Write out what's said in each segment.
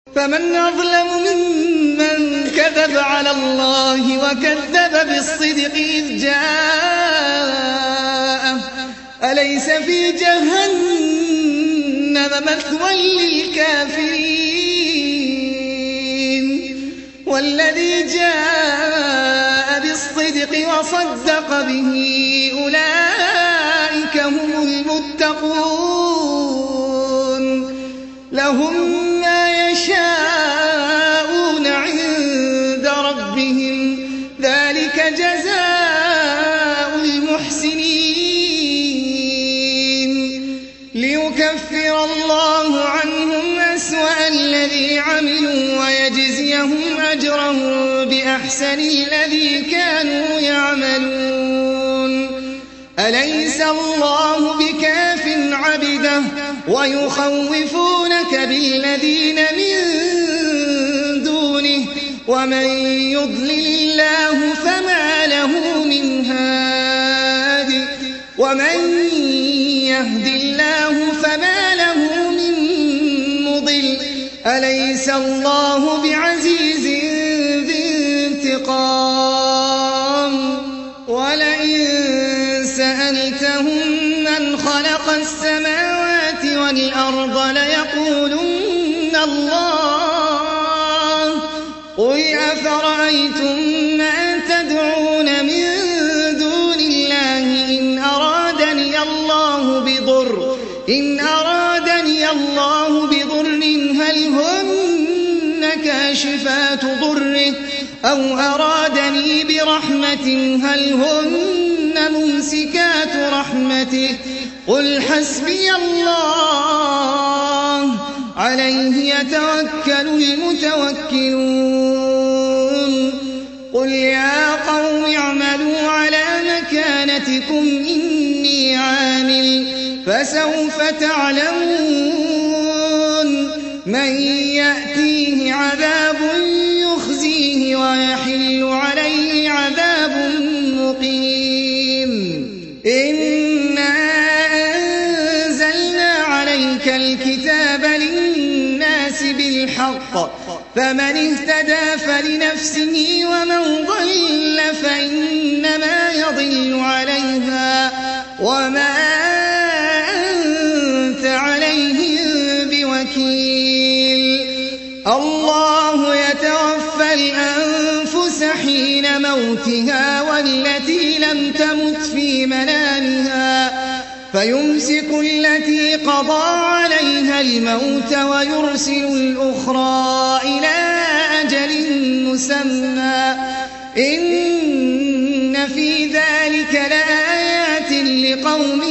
فمن أظلم ممن كذب على الله وكذب بالصدق إذ جاءه أليس في جهنم مثوى للكافرين والذي جاء بالصدق وصدق به أولئك هم المتقون لهم ما يشاءون عند ربهم ذلك جزاء المحسنين ليكفر الله عنهم أسوأ الذي عملوا ويجزيهم أجرهم بأحسن الذي كانوا يعملون أليس الله بكاف عبده ويخوفونك بالذين من دونه ومن يضلل الله فما له من هاد ومن يهد الله فما له من مضل أليس الله بعزيز ذي انتقام ولئن سألتهم من خلق السماوات والأرض ليقولن الله قل أفرأيتم ما تدعون من دون الله إن أرادني الله بضر هل هن كاشفات ضره أو أرادني برحمة هل هن ممسكات رحمته قل حسبي الله عليه يتوكل المتوكلون قل يا قوم اعملوا على مكانتكم إني عامل فسوف تعلمون من يأتيه عذاب يخزيه ويحل عليه عذاب مقيم إنا أنزلنا عليك الكتاب للناس بالحق فمن اهتدى فلنفسه ومن ضل فإنما يضل عليها وما أنت عليهم بوكيل الله يتوفى الأنفس حين موتها والتي لم تمت في منامها فيمسك التي قضى عليها الموت ويرسل الأخرى إلى أجل مسمى إن في ذلك لآيات لقوم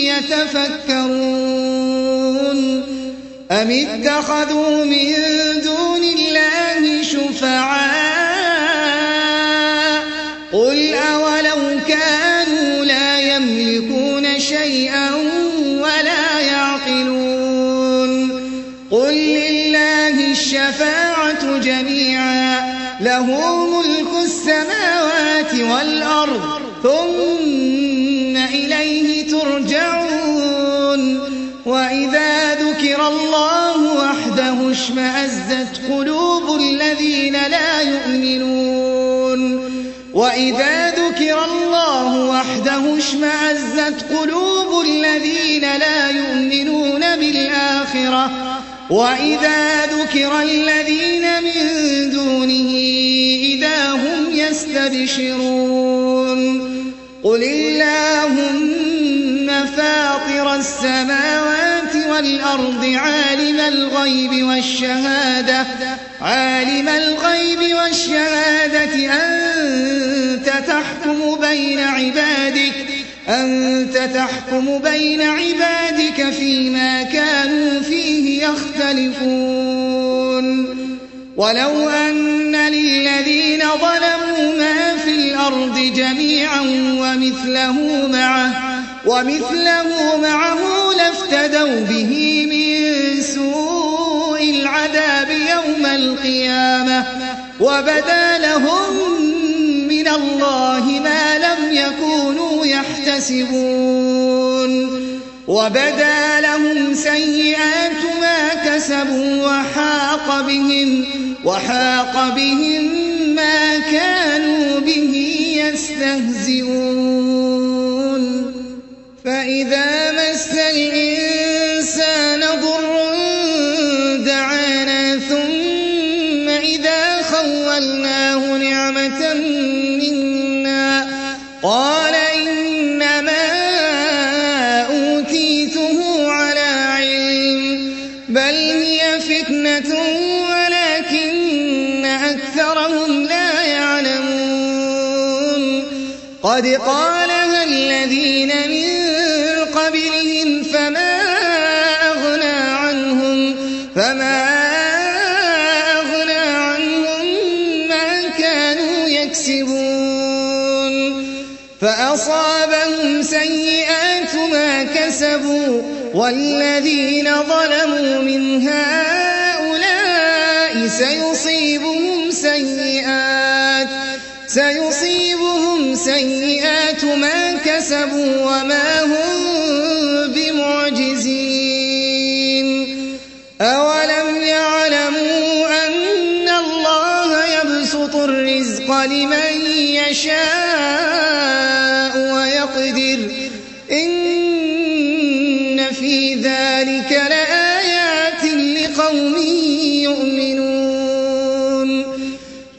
يتفكرون أم اتخذوا من دون الله شفعاء قل أولو كانوا لا يملكون شيئا ولا يعقلون قل لله الشفاعة جميعا له ملك السماوات والأرض ثم إليه ترجعون وإذا ذكر الله وحده اشمأزت قلوب الذين لا يؤمنون وإذا ذكر الله وحده اشمأزت قلوب الذين لا يؤمنون بالآخرة وإذا ذكر الذين من دونه إذا هم يستبشرون قل اللهم فاطر السماوات والأرض عالم الغيب والشهادة أنت تحكم بين عبادك فيما كانوا فيه يختلفون ولو أن للذين ظلموا ما في الأرض جميعا ومثله معه لافتدوا به من سوء العذاب يوم القيامة وبدا لهم من الله ما لم يكونوا يحتسبون وبدا لهم سيئات ما كسبوا وحاق بهم ما كانوا به يستهزئون فإذا مس الإنسان ضر دعانا ثم إذا خولناه نعمة منا قال إنما أوتيته على علم بل هي فتنة ولكن أكثرهم لا يعلمون قد قالها الذين من قبلهم فما أغنى عنهم ما كانوا يكسبون فأصابهم سيئات ما كسبوا والذين ظلموا من هؤلاء سيصيبهم سيئات ما كسبوا وما هم بمعجزين أولم يعلموا أن الله يبسط الرزق لمن يشاء ويقدر إن في ذلك